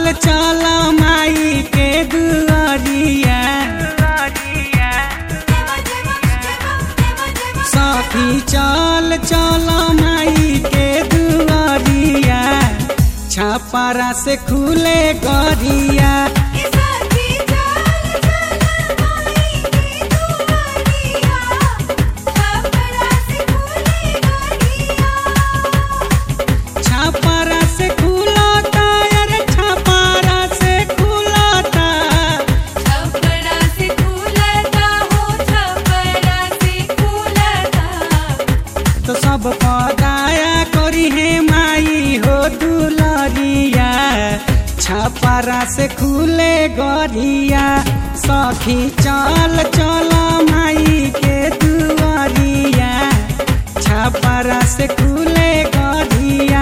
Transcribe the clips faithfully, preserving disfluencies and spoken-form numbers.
चल चल माई के दुआरिया सखी चल चल माई के दुआरिया छपरा से खुले गरिया छपरा से खुलता अरे छपरा से खुलता छपरा से खुलता हो छपरा से खुलता तो सब पदाया करी है माई हो दुलरिया छपरा से खुले गरिया सखी चल चल माई के दुआरिया छपरा से खुले गरिया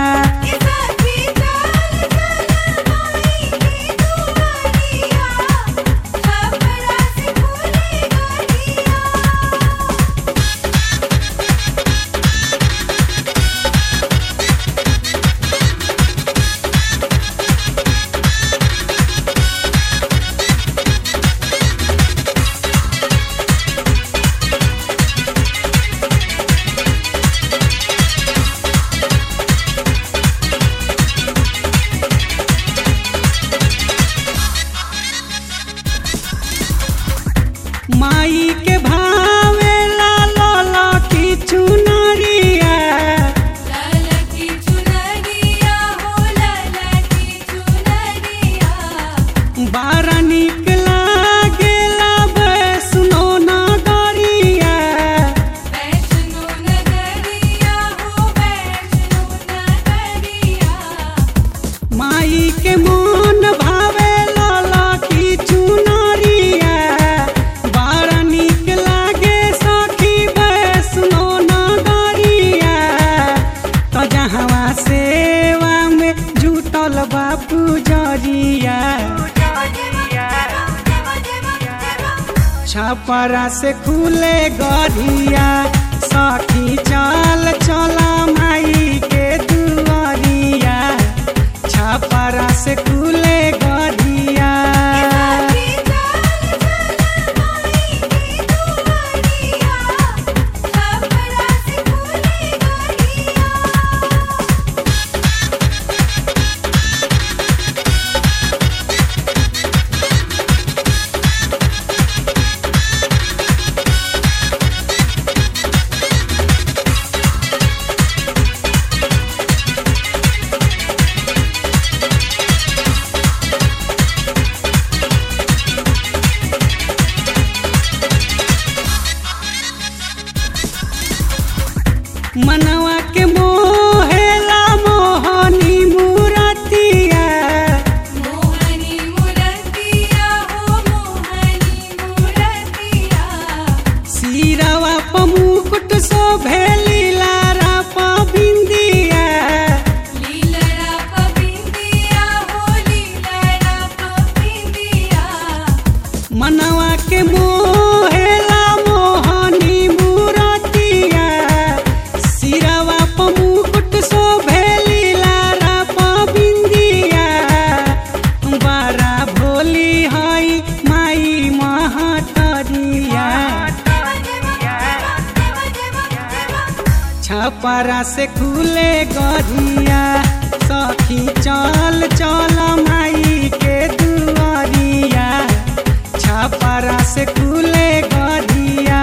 माई के भावे लाला ला की चुनरिया लाला की चुनरिया हो लाला की चुनरिया बारा निक लागेला वैष्णो नगरिया वैष्णो नगरिया हो वैष्णो नगरिया माई के मन भावे लाला की चुनरिया बारा निक लागे सखी वैष्णो नगरिया तो जहवा सेवा में जुटल बापू जरिया छपरा से खुले गरिया सखी चल चल माई के दुआरिया छपरा से खुले गरिया मनवा के मोहेला मोहनी मूरतिया मोहनी मूरतिया हो मोहनी मूरतिया सिरवा प मुकुट शोभे लीलारा प बिंदिया लीलरा पबिंदिया हो लीलरा पबिंदिया मनवा के मोहेला मोहनी मूरतिया सिरवा प मुकुट शोभे लीलारा प बिंदिया बारा भोली हई माई महतरिया छपरा से खुले गरिया सखी चल चल माई के दुआरिया छपरा से खुले गरिया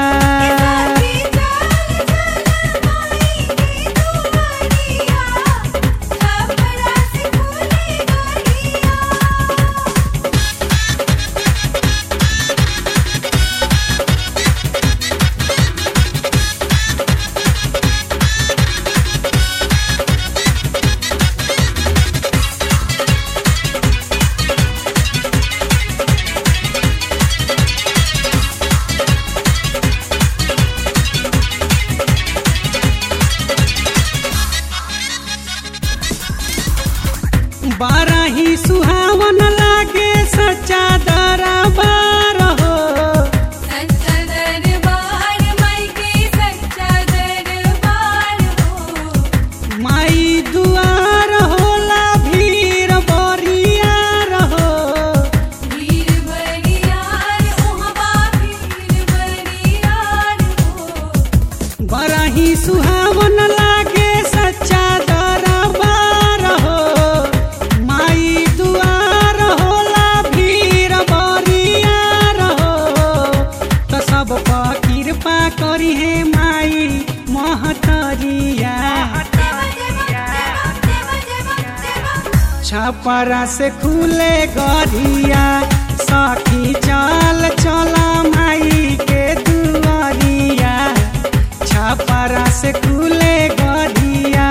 छपरा से खुले गरिया सखी चल चल माई के दुआरिया छपरा से खुले गरिया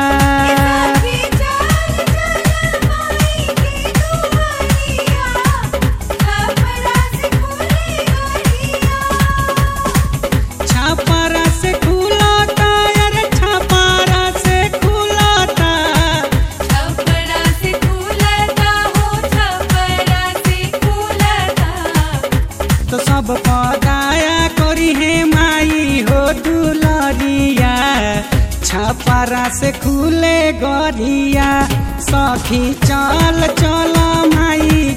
छपरा से खुलता यार छपरा से खुलता छपरा से खुलता हो छपरा से खुलता तो सब पदाया करी है माई हो दुलरिया छपरा से खुले गरिया सखी चल चल माई